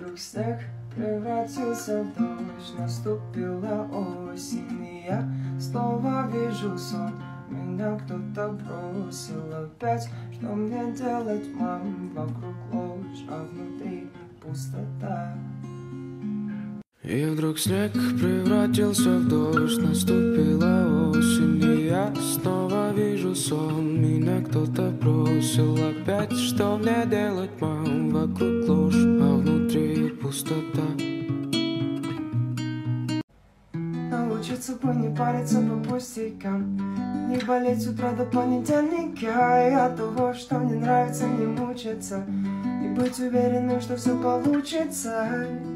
вдруг снег превратился в дождь. Наступила осень, и я снова вижу сон. Меня кто-то бросил опять. Что мне делать, мам? Вокруг ложь, а внутри пустота. И вдруг снег превратился в дождь. Наступила осень, и я снова вижу сон. Меня кто-то бросил опять. Что мне делать, мам? Вокруг ложь, а внутри пустота. Научиться бы не париться по пустякам, не болеть с утра до понедельника. И от того, что не нравится, не мучиться, и быть уверенным, что все получится.